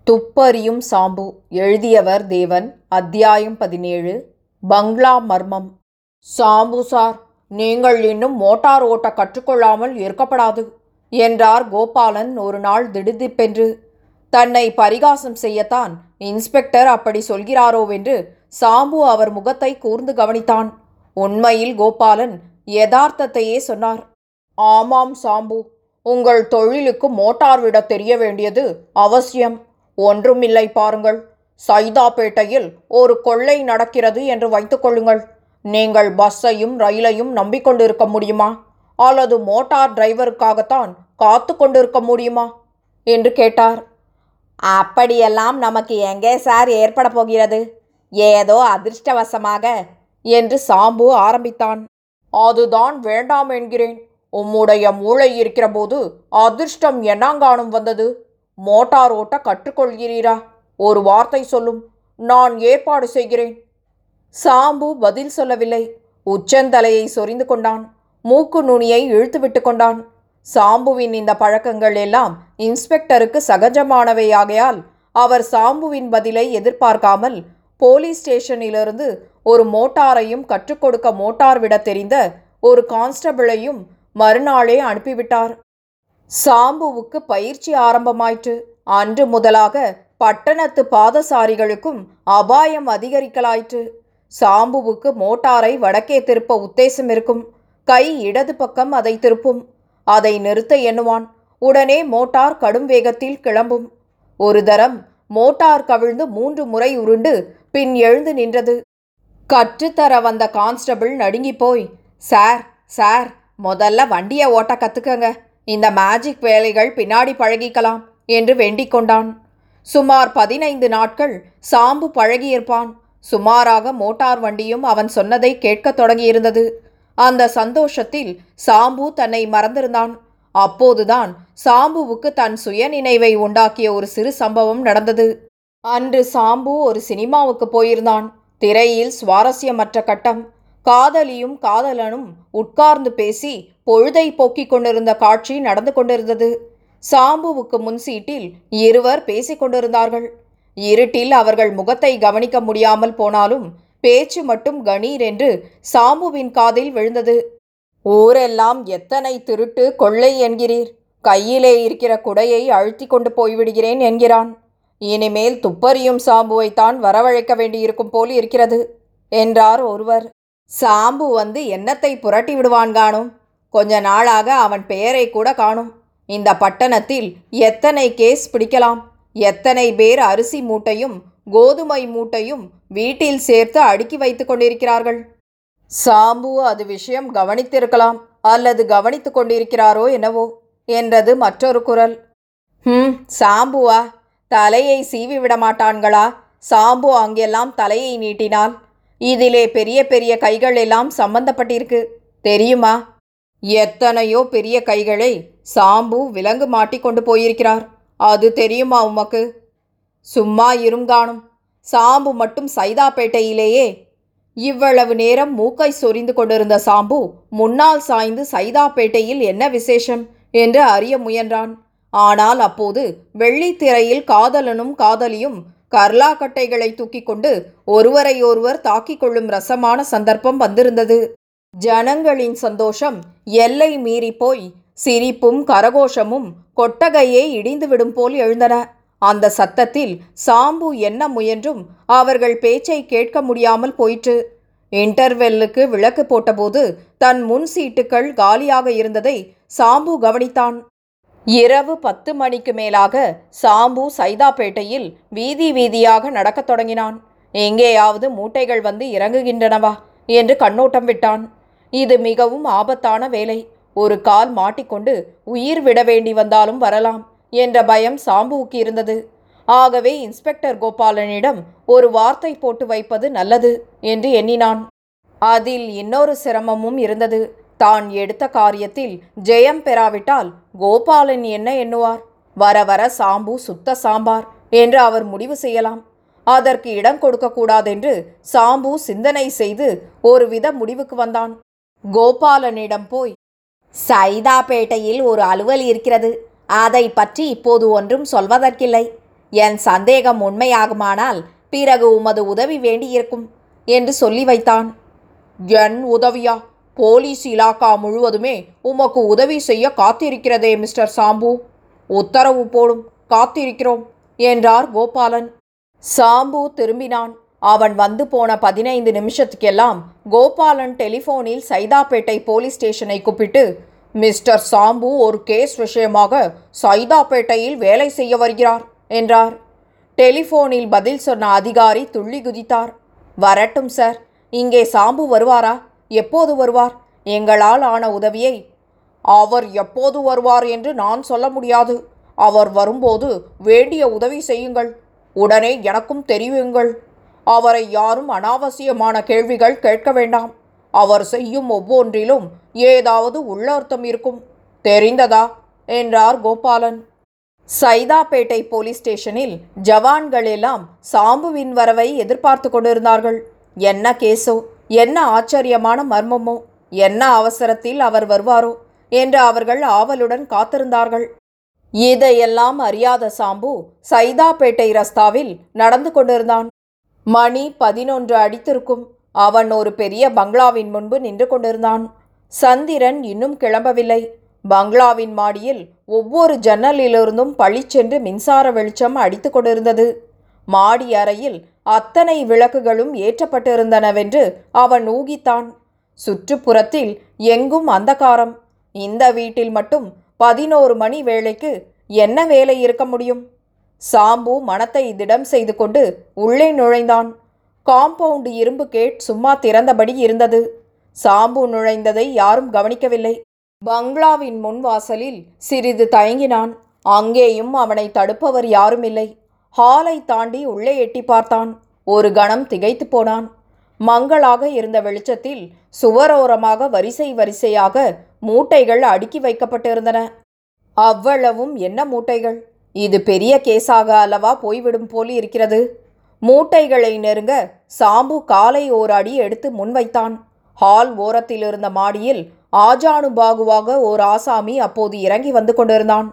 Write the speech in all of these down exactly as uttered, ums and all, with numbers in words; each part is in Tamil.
துப்பறியும் சாம்பு. எழுதியவர் தேவன். அத்தியாயம் பதினேழு. பங்களா மர்மம். சாம்பு சார், நீங்கள் இன்னும் மோட்டார் ஓட்ட கற்றுக்கொள்ளாமல் இருக்கப்படாது என்றார் கோபாலன் ஒரு நாள் திடுதிப்பென்று. தன்னை பரிகாசம் செய்யத்தான் இன்ஸ்பெக்டர் அப்படி சொல்கிறாரோவென்று சாம்பு அவர் முகத்தை கூர்ந்து கவனித்தான். உண்மையில் கோபாலன் யதார்த்தத்தையே சொன்னார். ஆமாம் சாம்பு, உங்கள் தொழிலுக்கு மோட்டார் விட தெரிய வேண்டியது அவசியம். ஒன்றுமில்லை பாருங்கள், சைதாப்பேட்டையில் ஒரு கொள்ளை நடக்கிறது என்று வைத்துக்கொள்ளுங்கள். நீங்கள் பஸ்ஸையும் ரயிலையும் நம்பிக்கொண்டிருக்க முடியுமா, அல்லது மோட்டார் டிரைவருக்காகத்தான் காத்து கொண்டிருக்க முடியுமா என்று கேட்டார். அப்படியெல்லாம் நமக்கு எங்கே சார் ஏற்பட போகிறது, ஏதோ அதிர்ஷ்டவசமாக என்று சாம்பு ஆரம்பித்தான். அதுதான் வேண்டாம் என்கிறேன். உம்முடைய மூளை இருக்கிற போது அதிர்ஷ்டம் என்னாங்கானும் வந்தது? மோட்டார் ஓட்ட கற்றுக்கொள்கிறீரா? ஒரு வார்த்தை சொல்லும், நான் ஏற்பாடு செய்கிறேன். சாம்பு பதில் சொல்லவில்லை. உச்சந்தலையை சொரிந்து கொண்டான். மூக்கு நுனியை இழுத்து விட்டு கொண்டான். சாம்புவின் இந்த பழக்கங்கள் எல்லாம் இன்ஸ்பெக்டருக்கு சகஜமானவையாகையால் அவர் சாம்புவின் பதிலை எதிர்பார்க்காமல் போலீஸ் ஸ்டேஷனிலிருந்து ஒரு மோட்டாரையும் கற்றுக் கொடுக்க மோட்டார் விட தெரிந்த ஒரு கான்ஸ்டபிளையும் மறுநாளே அனுப்பிவிட்டார். சாம்புவுக்கு பயிற்சி ஆரம்பமாயிற்று. அன்று முதலாக பட்டணத்து பாதசாரிகளுக்கும் அபாயம் அதிகரிக்கலாயிற்று. சாம்புவுக்கு மோட்டாரை வடக்கே திருப்ப உத்தேசம் இருக்கும். கை இடது பக்கம் அதை திருப்பும். அதை நிறுத்த எண்ணுவான். உடனே மோட்டார் கடும் வேகத்தில் கிளம்பும். ஒரு தரம் மோட்டார் கவிழ்ந்து மூன்று முறை உருண்டு பின் எழுந்து நின்றது. கற்றுத்தர வந்த கான்ஸ்டபிள் நடுங்கி போய், சார் சார் முதல்ல வண்டியை ஓட்ட கற்றுக்கங்க, இந்த மேஜிக் வேலைகள் பின்னாடி பழகிக்கலாம் என்று வேண்டிக் கொண்டான். சுமார் பதினைந்து நாட்கள் சாம்பு பழகியிருப்பான். சுமாராக மோட்டார் வண்டியும் அவன் சொன்னதை கேட்கத் தொடங்கியிருந்தது. அந்த சந்தோஷத்தில் சாம்பு தன்னை மறந்திருந்தான். அப்போதுதான் சாம்புவுக்கு தன் சுயநினைவை உண்டாக்கிய ஒரு சிறு சம்பவம் நடந்தது. அன்று சாம்பு ஒரு சினிமாவுக்கு போயிருந்தான். திரையில் சுவாரஸ்யமற்ற கட்டம். காதலியும் காதலனும் உட்கார்ந்து பேசி பொழுதை போக்கிக் கொண்டிருந்த காட்சி நடந்து கொண்டிருந்தது. சாம்புவுக்கு முன் சீட்டில் இருவர் பேசிக் கொண்டிருந்தார்கள். இருட்டில் அவர்கள் முகத்தை கவனிக்க முடியாமல் போனாலும் பேச்சு மட்டும் கணீர் என்று சாம்புவின் காதில் விழுந்தது. ஊரெல்லாம் எத்தனை திருட்டு கொள்ளை என்கிறீர், கையிலே இருக்கிற குடையை அழுத்தி கொண்டு போய்விடுகிறேன் என்கிறான். இனிமேல் துப்பறியும் சாம்புவைத்தான் வரவழைக்க வேண்டியிருக்கும் போல் இருக்கிறது என்றார் ஒருவர். சாம்பு வந்து என்னத்தை புரட்டி விடுவான் காணும். கொஞ்ச நாளாக அவன் பெயரை கூட காணும். இந்த பட்டணத்தில் எத்தனை கேஸ் பிடிக்கலாம், எத்தனை பேர் அரிசி மூட்டையும் கோதுமை மூட்டையும் வீட்டில் சேர்த்து அடுக்கி வைத்து கொண்டிருக்கிறார்கள். சாம்பு அது விஷயம் கவனித்திருக்கலாம், அல்லது கவனித்து கொண்டிருக்கிறாரோ என்னவோ என்றது மற்றொரு குரல். ஹம் சாம்புவா? தலையை சீவி விட மாட்டான்களா? சாம்பு அங்கெல்லாம் தலையை நீட்டினால் இதிலே பெரிய பெரிய கைகள் எல்லாம் சம்பந்தப்பட்டிருக்கு தெரியுமா? எத்தனையோ பெரிய கைகளை சாம்பு விலங்கு மாட்டி கொண்டு போயிருக்கிறார். அது தெரியுமா உமக்கு? சும்மா இருங்காணும். சாம்பு மட்டும் சைதாப்பேட்டையிலேயே. இவ்வளவு நேரம் மூக்கை சொரிந்து கொண்டிருந்த சாம்பு முன்னால் சாய்ந்து சைதாப்பேட்டையில் என்ன விசேஷம் என்று அறிய முயன்றான். ஆனால் அப்போது வெள்ளித்திரையில் காதலனும் காதலியும் கர்லாக்கட்டைகளை தூக்கி கொண்டு ஒருவரை ஒருவர் தாக்கிக் கொள்ளும் ரசமான சந்தர்ப்பம் வந்திருந்தது. ஜனங்களின் சந்தோஷம் எல்லை மீறி போய் சிரிப்பும் கரகோஷமும் கொட்டகையை இடிந்துவிடும் போல் எழுந்தன. அந்த சத்தத்தில் சாம்பு என்ன முயன்றும் அவர்கள் பேச்சை கேட்க முடியாமல் போயிற்று. இன்டர்வெல்லுக்கு விளக்கு போட்டபோது தன் முன் சீட்டுக்கள் காலியாக இருந்ததை சாம்பு கவனித்தான். இரவு பத்து மணிக்கு மேலாக சாம்பு சைதாப்பேட்டையில் வீதி வீதியாக நடக்கத் தொடங்கினான். எங்கேயாவது மூட்டைகள் வந்து இறங்குகின்றனவா என்று கண்ணோட்டம் விட்டான். இது மிகவும் ஆபத்தான வேலை. ஒரு கால் மாட்டிக்கொண்டு உயிர் விட வேண்டி வந்தாலும் வரலாம் என்ற பயம் சாம்புவுக்கு இருந்தது. ஆகவே இன்ஸ்பெக்டர் கோபாலனிடம் ஒரு வார்த்தை போட்டு வைப்பது நல்லது என்று எண்ணினான். அதில் இன்னொரு சிரமமும் இருந்தது. தான் எடுத்த காரியத்தில் ஜெயம் பெறாவிட்டால் கோபாலன் என்ன எண்ணுவார்? வர வர சாம்பு சுத்த சாம்பார் என்று அவர் முடிவு செய்யலாம். அதற்கு இடம் கொடுக்கக்கூடாதென்று சாம்பு சிந்தனை செய்து ஒருவித முடிவுக்கு வந்தான். கோபாலனிடம் போய், சைதாப்பேட்டையில் ஒரு அலுவல் இருக்கிறது, அதை பற்றி இப்போது ஒன்றும் சொல்வதற்கில்லை. என் சந்தேகம் உண்மையாகுமானால் பிறகு உமது உதவி வேண்டியிருக்கும் என்று சொல்லி வைத்தான். என் உதவியா? போலீஸ் இலாக்கா முழுவதுமே உமக்கு உதவி செய்ய காத்திருக்கிறதே மிஸ்டர் சாம்பு. உத்தரவு போடும், காத்திருக்கிறோம் என்றார் கோபாலன். சாம்பு திரும்பினான். அவன் வந்து போன பதினைந்து நிமிஷத்துக்கெல்லாம் கோபாலன் டெலிஃபோனில் சைதாப்பேட்டை போலீஸ் ஸ்டேஷனை கூப்பிட்டு, மிஸ்டர் சாம்பு ஒரு கேஸ் விஷயமாக சைதாப்பேட்டையில் வேலை செய்ய வருகிறார் என்றார். டெலிஃபோனில் பதில் சொன்ன அதிகாரி துள்ளி குதித்தார். வரட்டும் சார். இங்கே சாம்பு வருவாரா? எப்போது வருவார்? எங்களால் ஆன உதவியை அவர் எப்போது வருவார் என்று நான் சொல்ல முடியாது. அவர் வரும்போது வேண்டிய உதவி செய்யுங்கள். உடனே எனக்கும் தெரிவியுங்கள். அவரை யாரும் அனாவசியமான கேள்விகள் கேட்க வேண்டாம். அவர் செய்யும் ஒவ்வொன்றிலும் ஏதாவது உள்ளர்த்தம் இருக்கும். தெரிந்ததா என்றார் கோபாலன். சைதாப்பேட்டை போலீஸ் ஸ்டேஷனில் ஜவான்கள் எல்லாம் சாம்புவின் வரவை எதிர்பார்த்து கொண்டிருந்தார்கள். என்ன கேஸோ, என்ன ஆச்சரியமான மர்மமோ, என்ன அவசரத்தில் அவர் வருவாரோ என்று அவர்கள் ஆவலுடன் காத்திருந்தார்கள். இதையெல்லாம் அறியாத சாம்பு சைதாப்பேட்டை ரஸ்தாவில் நடந்து கொண்டிருந்தான். மணி பதினொன்று அடித்திருக்கும். அவன் ஒரு பெரிய பங்களாவின் முன்பு நின்று கொண்டிருந்தான். சந்திரன் இன்னும் கிளம்பவில்லை. பங்களாவின் மாடியில் ஒவ்வொரு ஜன்னலிலிருந்தும் பளிச்சென்று மின்சார வெளிச்சம் அடித்து கொண்டிருந்தது. மாடி அறையில் அத்தனை விளக்குகளும் ஏற்றப்பட்டிருந்தனவென்று அவன் ஊகித்தான். சுற்றுப்புறத்தில் எங்கும் அந்தகாரம். இந்த வீட்டில் மட்டும் பதினோரு மணி வேளைக்கு என்ன வேலை இருக்க முடியும்? சாம்பு மனத்தை திடம் செய்து கொண்டு உள்ளே நுழைந்தான். காம்பவுண்டு இரும்பு கேட் சும்மா திறந்தபடி இருந்தது. சாம்பு நுழைந்ததை யாரும் கவனிக்கவில்லை. பங்களாவின் முன் வாசலில் சிறிது தயங்கினான். அங்கேயும் அவனை தடுப்பவர் யாரும் இல்லை. ஹாலை தாண்டி உள்ளே எட்டி பார்த்தான். ஒரு கணம் திகைத்து போனான். மங்களாக இருந்த வெளிச்சத்தில் சுவரோரமாக வரிசை வரிசையாக மூட்டைகள் அடுக்கி வைக்கப்பட்டிருந்தன. அவ்வளவும் என்ன மூட்டைகள்? இது பெரிய கேஸாக அல்லவா போய்விடும் போல் இருக்கிறது. மூட்டைகளை நெருங்க சாம்பு காலை ஓர் அடி எடுத்து முன்வைத்தான். ஹால் ஓரத்தில் இருந்த மாடியில் ஆஜானு பாகுவாக ஓர் ஆசாமி அப்போது இறங்கி வந்து கொண்டிருந்தான்.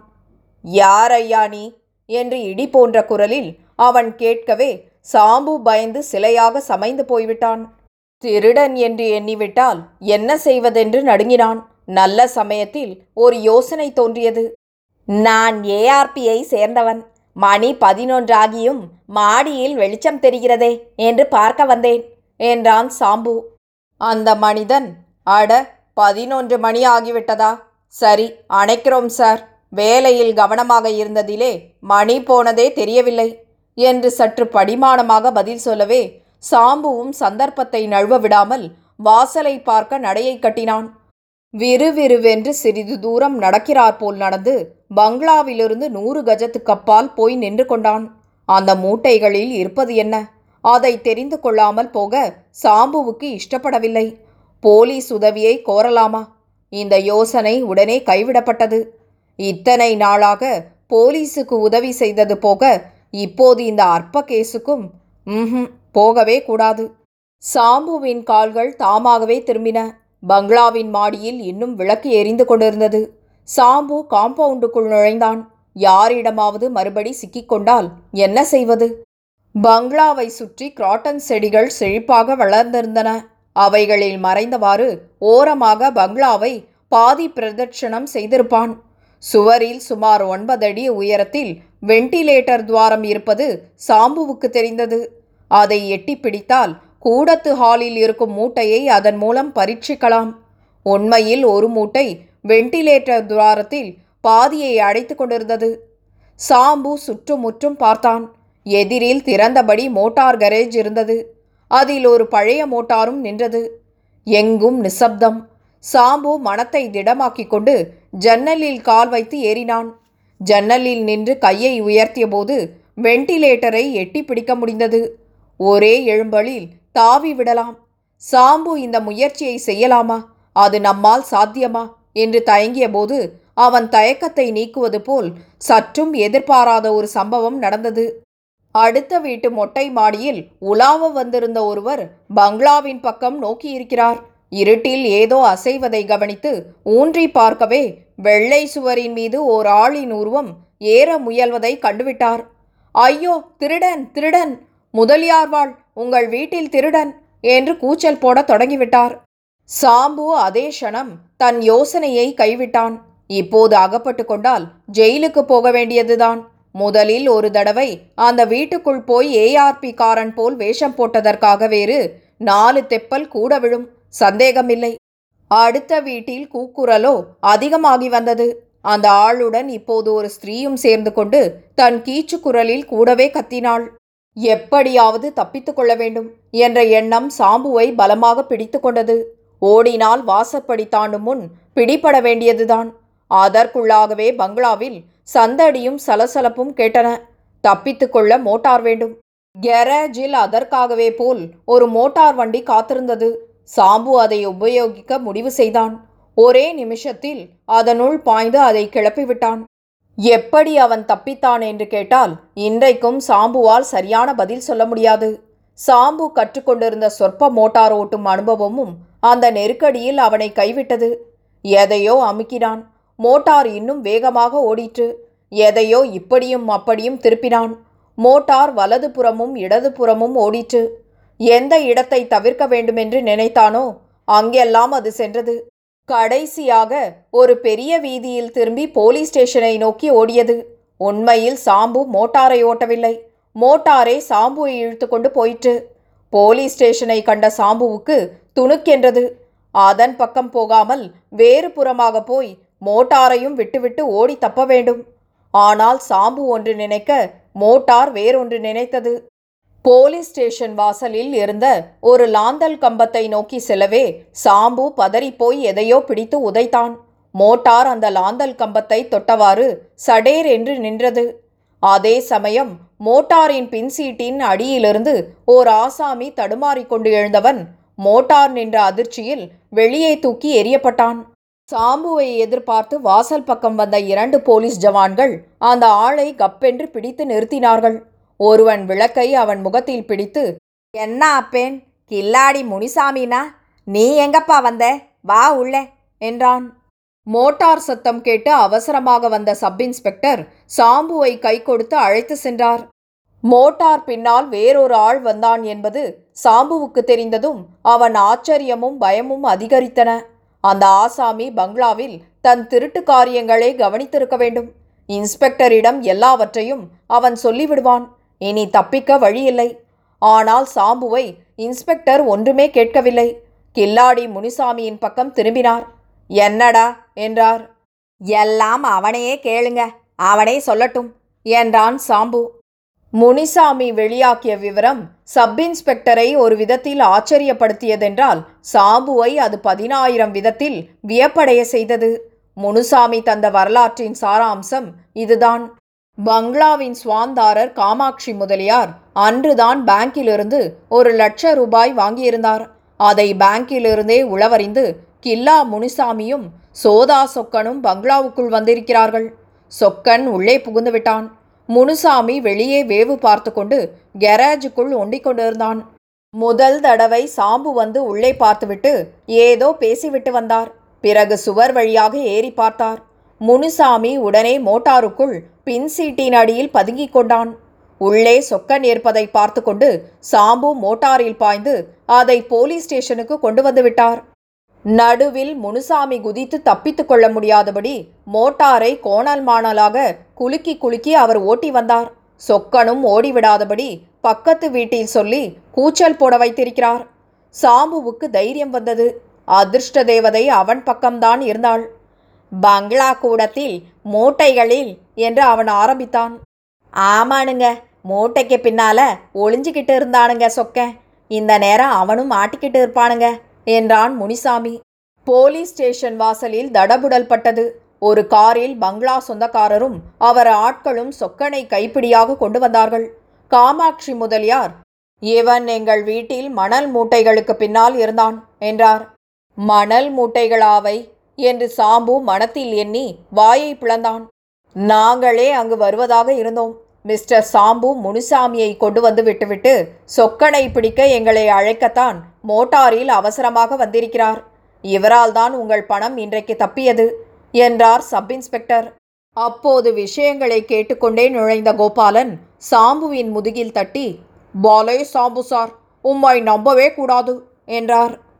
யார் ஐயா நீ என்று இடி போன்ற குரலில் அவன் கேட்கவே சாம்பு பயந்து சிலையாக சமைந்து போய்விட்டான். திருடன் என்று எண்ணிவிட்டால் என்ன செய்வதென்று நடுங்கினான். நல்ல சமயத்தில் ஒரு யோசனை தோன்றியது. நான் ஏஆர்பியை சேர்ந்தவன். மணி பதினொன்றாகியும் மாடியில் வெளிச்சம் தெரிகிறதே என்று பார்க்க வந்தேன் என்றான் சாம்பு. அந்த மனிதன், அட, பதினொன்று மணி ஆகிவிட்டதா? சரி, அணைக்கிறோம் சார். வேலையில் கவனமாக இருந்ததிலே மணி போனதே தெரியவில்லை என்று சற்று படிமானமாக பதில் சொல்லவே சாம்புவும் சந்தர்ப்பத்தை நழுவ விடாமல் வாசலை பார்க்க நடையை கட்டினான். விறுவிறுவென்று சிறிது தூரம் நடக்கிறார் போல் நடந்து பங்களாவிலிருந்து நூறு கஜத்துக்கு அப்பால் போய் நின்று கொண்டான். அந்த மூட்டைகளில் இருப்பது என்ன? அதை தெரிந்து கொள்ளாமல் போக சாம்புவுக்கு இஷ்டப்படவில்லை. போலீஸ் உதவியை கோரலாமா? இந்த யோசனை உடனே கைவிடப்பட்டது. இத்தனை நாளாக போலீஸுக்கு உதவி செய்தது போக இப்போது இந்த அற்ப கேஸுக்கும் ம் போகவே கூடாது. சாம்புவின் கால்கள் தாமாகவே திரும்பின. பங்களாவின் மாடியில் இன்னும் விளக்கு எரிந்து கொண்டிருந்தது. சாம்பு காம்பவுண்டுக்குள் நுழைந்தான். யாரிடமாவது மறுபடி சிக்கிக்கொண்டால் என்ன செய்வது? பங்களாவை சுற்றி கிராட்டன் செடிகள் செழிப்பாக வளர்ந்திருந்தன. அவைகளில் மறைந்தவாறு ஓரமாக பங்களாவை பாதி பிரதட்சணம் செய்திருப்பான். சுவரில் சுமார் ஒன்பது அடி உயரத்தில் வெண்டிலேட்டர் துவாரம் இருப்பது சாம்புவுக்கு தெரிந்தது. அதை எட்டி பிடித்தால் கூடத்து ஹாலில் இருக்கும் மூட்டையை அதன் மூலம் பரீட்சிக்கலாம். உண்மையில் ஒரு மூட்டை வெண்டிலேட்டர் துவாரத்தில் பாதியை அடைத்து கொண்டிருந்தது. சாம்பு சுற்றுமுற்றும் பார்த்தான். எதிரில் திறந்தபடி மோட்டார் கரேஜ் இருந்தது. அதில் ஒரு பழைய மோட்டாரும் நின்றது. எங்கும் நிசப்தம். சாம்பு மனத்தை திடமாக்கி கொண்டு ஜன்னலில் கால் வைத்து ஏறினான். ஜன்னலில் நின்று கையை உயர்த்திய போது வெண்டிலேட்டரை எட்டி பிடிக்க முடிந்தது. ஒரே எழும்பலில் தாவி விடலாம். சாம்பு இந்த முயற்சியை செய்யலாமா? அது நம்மால் சாத்தியமா என்று தயங்கிய போது அவன் தயக்கத்தை நீக்குவது போல் சற்றும் எதிர்பாராத ஒரு சம்பவம் நடந்தது. அடுத்த வீட்டு மொட்டை மாடியில் உலாவ வந்திருந்த ஒருவர் பங்களாவின் பக்கம் நோக்கியிருக்கிறார். இருட்டில் ஏதோ அசைவதை கவனித்து ஊன்றி பார்க்கவே வெள்ளை சுவரின் மீது ஓர் ஆளின் உருவம் ஏற முயல்வதை கண்டுவிட்டார். ஐயோ, திருடன் திருடன், முதலியார்வாள், உங்கள் வீட்டில் திருடன் என்று கூச்சல் போட தொடங்கிவிட்டார். சாம்பு அதே க்ஷணம் தன் யோசனையை கைவிட்டான். இப்போது அகப்பட்டு கொண்டால் ஜெயிலுக்கு போக வேண்டியதுதான். முதலில் ஒரு தடவை அந்த வீட்டுக்குள் போய் ஏஆர்பி காரன் போல் வேஷம் போட்டதற்காக வேறு நாலு தெப்பல் கூட விழும், சந்தேகமில்லை. அடுத்த வீட்டில் கூக்குரலோ அதிகமாகி வந்தது. அந்த ஆளுடன் இப்போது ஒரு ஸ்திரீயும் சேர்ந்து கொண்டு தன் கீச்சு குரலில் கூடவே கத்தினாள். எப்படியாவது தப்பித்து கொள்ள வேண்டும் என்ற எண்ணம் சாம்புவை பலமாக பிடித்து கொண்டது. ஓடினால் வாசப்படி தாண்டும் முன் பிடிபட வேண்டியதுதான். அதற்குள்ளாகவே பங்களாவில் சந்தடியும் சலசலப்பும் கேட்டன. தப்பித்து கொள்ள மோட்டார் வேண்டும். கேரேஜில் அதற்காகவே போல் ஒரு மோட்டார் வண்டி காத்திருந்தது. சாம்பு அதை உபயோகிக்க முடிவு செய்தான். ஒரே நிமிஷத்தில் அதனுள் பாய்ந்து அதை கிளப்பிவிட்டான். எப்படி அவன் தப்பித்தான் என்று கேட்டால் இன்றைக்கும் சாம்புவால் சரியான பதில் சொல்ல முடியாது. சாம்பு கற்றுக்கொண்டிருந்த சொற்ப மோட்டார் ஓட்டும் அனுபவமும் அந்த நெருக்கடியில் அவனை கைவிட்டது. எதையோ அமுக்கினான். மோட்டார் இன்னும் வேகமாக ஓடிற்று. எதையோ இப்படியும் அப்படியும் திருப்பினான். மோட்டார் வலது புறமும் இடது புறமும் ஓடிற்று. எந்த இடத்தை தவிர்க்க வேண்டுமென்று நினைத்தானோ அங்கெல்லாம் அது சென்றது. கடைசியாக ஒரு பெரிய வீதியில் திரும்பி போலீஸ் ஸ்டேஷனை நோக்கி ஓடியது. உண்மையில் சாம்பு மோட்டாரை ஓட்டவில்லை, மோட்டாரே சாம்புவை இழுத்து கொண்டு போயிற்று. போலீஸ் ஸ்டேஷனை கண்ட சாம்புவுக்கு துணுக்கென்றது. அதன் பக்கம் போகாமல் வேறு புறமாக போய் மோட்டாரையும் விட்டுவிட்டு ஓடி தப்ப வேண்டும். ஆனால் சாம்பு ஒன்று நினைக்க மோட்டார் வேறொன்று நினைத்தது. போலீஸ் ஸ்டேஷன் வாசலில் இருந்த ஒரு லாந்தல் கம்பத்தை நோக்கி செல்லவே சாம்பு பதறிப்போய் எதையோ பிடித்து உதைத்தான். மோட்டார் அந்த லாந்தல் கம்பத்தை தொட்டவாறு சடேர் என்று நின்றது. அதே சமயம் மோட்டாரின் பின்சீட்டின் அடியிலிருந்து ஓர் ஆசாமி தடுமாறிக்கொண்டு எழுந்தவன் மோட்டார் நின்ற அதிர்ச்சியில் வெளியே தூக்கி எறியப்பட்டான். சாம்புவை எதிர்பார்த்து வாசல் பக்கம் வந்த இரண்டு போலீஸ் ஜவான்கள் அந்த ஆளை கப்பென்று பிடித்து நிறுத்தினார்கள். ஒருவன் விளக்கை அவன் முகத்தில் பிடித்து, என்ன அப்பேன், கில்லாடி முனிசாமினா, நீ எங்கப்பா வந்த, வா உள்ள என்றான். மோட்டார் சத்தம் கேட்டு அவசரமாக வந்த சப் இன்ஸ்பெக்டர் சாம்புவை கை கொடுத்து அழைத்து சென்றார். மோட்டார் பின்னால் வேறொரு ஆள் வந்தான் என்பது சாம்புவுக்கு தெரிந்ததும் அவன் ஆச்சரியமும் பயமும் அதிகரித்தன. அந்த ஆசாமி பங்களாவில் தன் திருட்டு காரியங்களை கவனித்திருக்க வேண்டும். இன்ஸ்பெக்டரிடம் எல்லாவற்றையும் அவன் சொல்லிவிடுவான். இனி தப்பிக்க வழியில்லை. ஆனால் சாம்புவை இன்ஸ்பெக்டர் ஒன்றுமே கேட்கவில்லை. கில்லாடி முனிசாமியின் பக்கம் திரும்பினார். என்னடா என்றார். எல்லாம் அவனையே கேளுங்க, அவனே சொல்லட்டும் என்றான் சாம்பு. முனிசாமி வெளியாக்கிய விவரம் சப் இன்ஸ்பெக்டரை ஒரு விதத்தில் ஆச்சரியப்படுத்தியதென்றால் சாம்புவை அது பதினாயிரம் விதத்தில் வியப்படைய செய்தது. முனுசாமி தந்த வரலாற்றின் சாராம்சம் இதுதான். பங்களாவின் சுவாந்தாரர் காமாட்சி முதலியார் அன்றுதான் பேங்கிலிருந்து ஒரு லட்ச ரூபாய் வாங்கியிருந்தார். அதை பேங்கிலிருந்தே உளவறிந்து கில்லா முனிசாமியும் சோதா சொக்கனும் பங்களாவுக்குள் வந்திருக்கிறார்கள். சொக்கன் உள்ளே புகுந்து விட்டான். முனுசாமி வெளியே வேவு பார்த்து கொண்டு கேரேஜுக்குள் ஒண்டிக் கொண்டிருந்தான். முதல் தடவை சாம்பு வந்து உள்ளே பார்த்துவிட்டு ஏதோ பேசிவிட்டு வந்தார். பிறகு சுவர் வழியாக ஏறி பார்த்தார். முனுசாமி உடனே மோட்டாருக்குள் பின் சீட்டின் அடியில் பதுங்கிக் கொண்டான். உள்ளே சொக்கன் ஏற்பதை பார்த்து கொண்டு சாம்பு மோட்டாரில் பாய்ந்து அதை போலீஸ் ஸ்டேஷனுக்கு கொண்டு வந்து விட்டார். நடுவில் முனுசாமி குதித்து தப்பித்து கொள்ள முடியாதபடி மோட்டாரை கோணல் மாணலாக குலுக்கி குலுக்கி அவர் ஓட்டி வந்தார். சொக்கனும் ஓடிவிடாதபடி பக்கத்து வீட்டில் சொல்லி கூச்சல் போட வைத்திருக்கிறார். சாம்புவுக்கு தைரியம் வந்தது. அதிர்ஷ்ட தேவதை அவன் பக்கம்தான் இருந்தாள். பங்களா கூடத்தில் மூட்டைகளில் என்று அவன் ஆரம்பித்தான். ஆமானுங்க, மூட்டைக்கு பின்னால ஒளிஞ்சிக்கிட்டு இருந்தானுங்க சொக்கன். இந்த நேரம் அவனும் மாட்டிக்கிட்டு இருப்பானுங்க என்றான் முனிசாமி. போலீஸ் ஸ்டேஷன் வாசலில் தடபுடல் பட்டது. ஒரு காரில் பங்களா சொந்தக்காரரும் அவர் ஆட்களும் சொக்கனை கைப்பிடியாக கொண்டு வந்தார்கள். காமாட்சி முதலியார், இவன் எங்கள் வீட்டில் மணல் மூட்டைகளுக்கு பின்னால் இருந்தான் என்றார். மணல் மூட்டைகளாவை என்று சாம்பு மனத்தில் எண்ணி வாயை பிளந்தான். நாங்களே அங்கு வருவதாக இருந்தோம். மிஸ்டர் சாம்பு முனுசாமியை கொண்டு வந்து விட்டுவிட்டு சொக்கனை பிடிக்க எங்களை அழைக்கத்தான் மோட்டாரில் அவசரமாக வந்திருக்கிறார். இவரால் தான் உங்கள் பணம் இன்றைக்கு தப்பியது என்றார் சப் இன்ஸ்பெக்டர். அப்போது விஷயங்களை கேட்டுக்கொண்டே நுழைந்த கோபாலன் சாம்புவின் முதுகில் தட்டி, "பாலே சாம்பு சார், உம்மை நம்பவே கூடாது" என்றார்.